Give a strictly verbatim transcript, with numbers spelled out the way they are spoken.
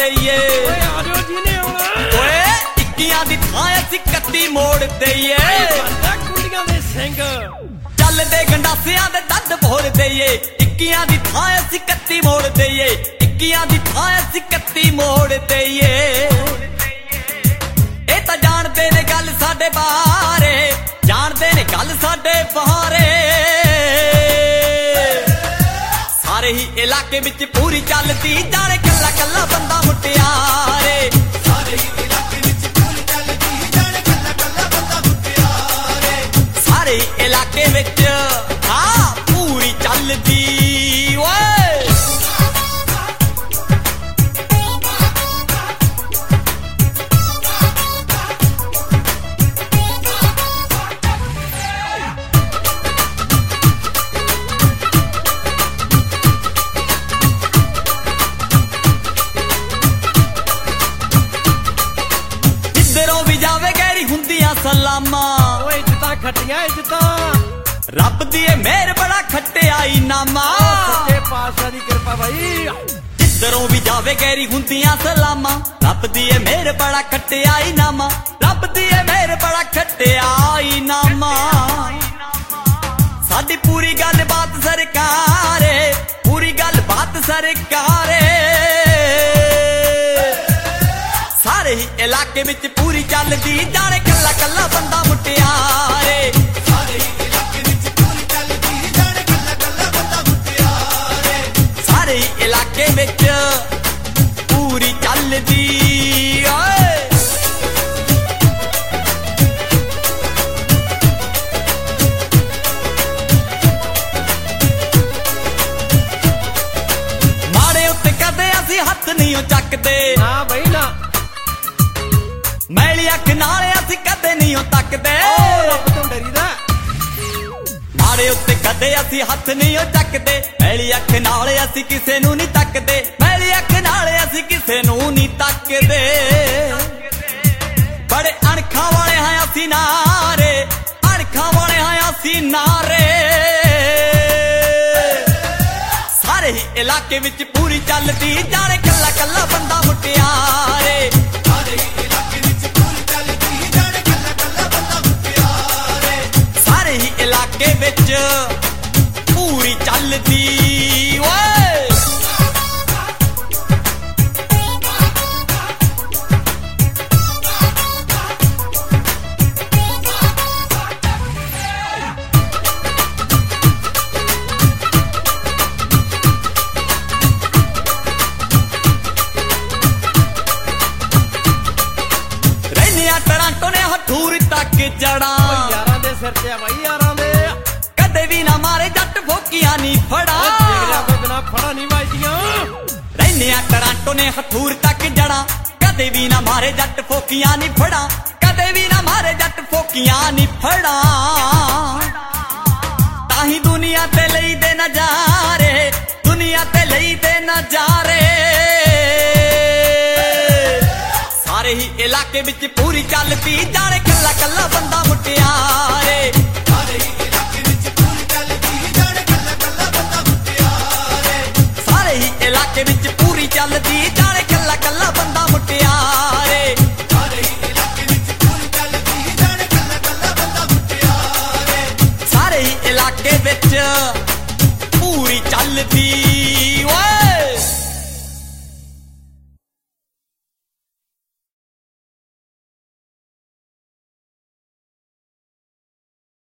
ਦਈਏ ਓਏ ਇੱਕੀਆਂ ਦੀ ਥਾਂ ਅਸੀਂ ਕੱਤੀ ਮੋੜ ਦਈਏ ਕੁੰਡੀਆਂ ਦੇ ਸਿੰਘ ਚੱਲਦੇ ਗੰਡਾਸਿਆਂ ਦੇ ਦੱਦ ਭੋਰ ਦਈਏ ਇੱਕੀਆਂ ਦੀ ਥਾਂ ਅਸੀਂ ਕੱਤੀ ਮੋੜ ਦਈਏ ਇੱਕੀਆਂ ਦੀ ਥਾਂ ਅਸੀਂ ਕੱਤੀ ਮੋੜ ਦਈਏ ਇਹ ਤਾਂ ਜਾਣਦੇ ਨੇ ਗੱਲ ਸਾਡੇ ਬਾਰੇ ਜਾਣਦੇ ਨੇ ਗੱਲ ਸਾਡੇ ਬਾਰੇ ਸਾਰੇ ਹੀ ਇਲਾਕੇ ਵਿੱਚ ਪੂਰੀ ਚੱਲਦੀ ਜਾਣੇ ਕੱਲਾ ਕੱਲਾ ਬੰਦਾ ਮੁਟਿਆਰੇ ਸਾਰੇ ਹੀ ਇਲਾਕੇ ਵਿੱਚ ਪੂਰੀ ਚੱਲਦੀ ਜਾਣੇ ਕੱਲਾ ਕੱਲਾ ਬੰਦਾ ਮੁਟਿਆਰੇ ਸਾਰੇ ਹੀ ਇਲਾਕੇ ਵਿੱਚ ਹਾਂ ਪੂਰੀ ਚੱਲਦੀ ਓਏ ਸਲਾਮਾਂ ਓਏ ਇੱਜ਼ਤਾਂ ਖੱਟੀਆਂ ਇੱਜ਼ਤਾਂ ਰੱਬ ਦੀ ਏ ਮਿਹਰ ਬੜਾ ਖੱਟਿਆ ਇਨਾਮਾ ਸੱਚੇ ਪਾਤਸ਼ਾਹ ਦੀ ਕਿਰਪਾ ਬਾਈ ਜਿੱਧਰੋਂ ਵੀ ਜਾਵੇ ਗੈਰੀ ਹੁੰਦੀਆਂ ਸਲਾਮਾਂ ਰੱਬ ਦੀ ਏ ਮਿਹਰ ਬੜਾ ਖੱਟਿਆ ਇਨਾਮਾ ਰੱਬ ਦੀ ਏ ਮਿਹਰ ਬੜਾ ਖੱਟਿਆ ਇਨਾਮਾ ਸਾਡੀ ਪੂਰੀ ਗੱਲਬਾਤ ਸਰਕਾਰੇ ਪੂਰੀ ਗੱਲਬਾਤ ਸਰਕਾਰੇ ਸਾਰੇ ਹੀ ਇਲਾਕੇ ਵਿੱਚ ਪੂਰੀ ਚੱਲਦੀ ਜਾਣੇ ਕੱਲਾ ਕੱਲਾ ਬੰਦਾ ਮੁਟਿਆਰੇ ਸਾਰੇ ਹੀ ਇਲਾਕੇ ਵਿੱਚ ਪੂਰੀ ਚੱਲਦੀ ਜਾਣੇ ਕੱਲਾ ਕੱਲਾ ਬੰਦਾ ਮੁਟਿਆਰੇ ਸਾਰੇ ਹੀ ਇਲਾਕੇ ਵਿੱਚ ਪੂਰੀ ਚੱਲਦੀ ਓਏ ਮਾੜੇ ਉੱਤੇ ਕਦੇ ਅਸੀਂ ਹੱਥ ਨਹੀਂ ਚੱਕਦੇ ਨਾ ਬਈ ਨਾ ਮੈਲੀ ਅੱਖ ਨਾਲ ਅਸੀਂ ਕਦੇ ਨਹੀਂ ਤੱਕਦੇ ਰੱਬ ਤੋਂ ਡਰੀਦਾ ਮਾੜੇ ਉੱਤੇ ਕਦੇ ਅਸੀਂ ਹੱਥ ਨਹੀਂ ਚੱਕਦੇ ਮੈਲੀ ਅੱਖ ਨਾਲ ਅਸੀਂ ਕਿਸੇ ਨੂੰ ਨਹੀਂ ਤੱਕਦੇ ਮੈਲੀ ਅੱਖ ਨਾਲ ਅਸੀਂ ਕਿਸੇ ਨੂੰ ਨਹੀਂ ਤੱਕਦੇ ਬੜੇ ਅਣਖਾਂ ਵਾਲੇ ਹਾਂ ਅਸੀਂ ਨਾਰੇ ਅਣਖਾਂ ਵਾਲੇ ਹਾਂ ਅਸੀਂ ਨਾਰੇ ਸਾਰੇ ਹੀ ਇਲਾਕੇ ਵਿੱਚ ਪੂਰੀ ਚੱਲਦੀ ਜਾਣੇ ਕੱਲਾ ਕੱਲਾ ਬੰਦਾ ਮੁਟਿਆਰੇ ਸਾਰੇ ਹੀ ਇਲਾਕੇ ਵਿੱਚ ਪੂਰੀ ਚੱਲਦੀ ਜਾਣੇ ਕੱਲਾ ਕੱਲਾ ਬੰਦਾ ਮੁਟਿਆਰੇ ਸਾਰੇ ਹੀ ਇਲਾਕੇ ਵਿੱਚ ਪੂਰੀ ਚੱਲਦੀ ਓਏ ਟਰਾਂਟੋ ਨੇ ਹਠੂਰ ਤੱਕ ਜੜਾ ਯਾਰਾਂ ਦੇ ਸਿਰ ਤੇ ਆ ਬਾਈ ਯਾਰਾਂ ਦੇ ਕਦੇ ਵੀ ਨਾ ਮਾਰੇ ਜੱਟ ਫੋਕੀਆਂ ਨਹੀਂ ਫੜਾ ਜਿਗਰਿਆਂ ਤੋਂ ਬਿਨਾ ਫੜਾ ਨਹੀਂ ਵੱਜਦੀਆਂ ਰਹਿੰਦੇ ਆ ਟਰਾਂਟੋ ਨੇ ਹਠੂਰ ਤੱਕ ਜੜਾ ਕਦੇ ਵੀ ਨਾ ਮਾਰੇ ਜੱਟ ਫੋਕੀਆਂ ਨਹੀਂ ਫੜਾ ਕਦੇ ਵੀ ਨਾ ਮਾਰੇ ਜੱਟ ਫੋਕੀਆਂ ਨਹੀਂ ਫੜਾ ਤਾਂ ਹੀ ਦੁਨੀਆ ਤੇ ਲਈ ਦੇ ਨਜ਼ਾਰੇ ਦੁਨੀਆ ਤੇ ਲਈ ਦੇ ਨਜ਼ਾਰੇ ਸਾਰੇ ਹੀ ਇਲਾਕੇ ਵਿੱਚ ਪੂਰੀ ਚੱਲਦੀ ਜਾਣੇ ਕੱਲਾ ਕੱਲਾ ਬੰਦਾ ਮੁਟਿਆਰੇ ਸਾਰੇ ਹੀ ਇਲਾਕੇ ਵਿੱਚ ਪੂਰੀ ਚੱਲਦੀ ਜਾਣੇ ਕੱਲਾ ਕੱਲਾ ਬੰਦਾ ਮੁਟਿਆਰੇ ਸਾਰੇ ਹੀ ਇਲਾਕੇ ਵਿੱਚ ਪੂਰੀ ਚੱਲਦੀ ਜਾਣੇ ਕੱਲਾ ਕੱਲਾ ਬੰਦਾ ਮੁਟਿਆਰੇ ਸਾਰੇ ਹੀ ਇਲਾਕੇ ਵਿੱਚ ਪੂਰੀ ਚੱਲਦੀ ਜਾਣੇ ਕੱਲਾ ਕੱਲਾ ਬੰਦਾ ਮੁਟਿਆਰੇ ਸਾਰੇ ਹੀ ਇਲਾਕੇ ਵਿੱਚ ਪੂਰੀ ਚੱਲਦੀ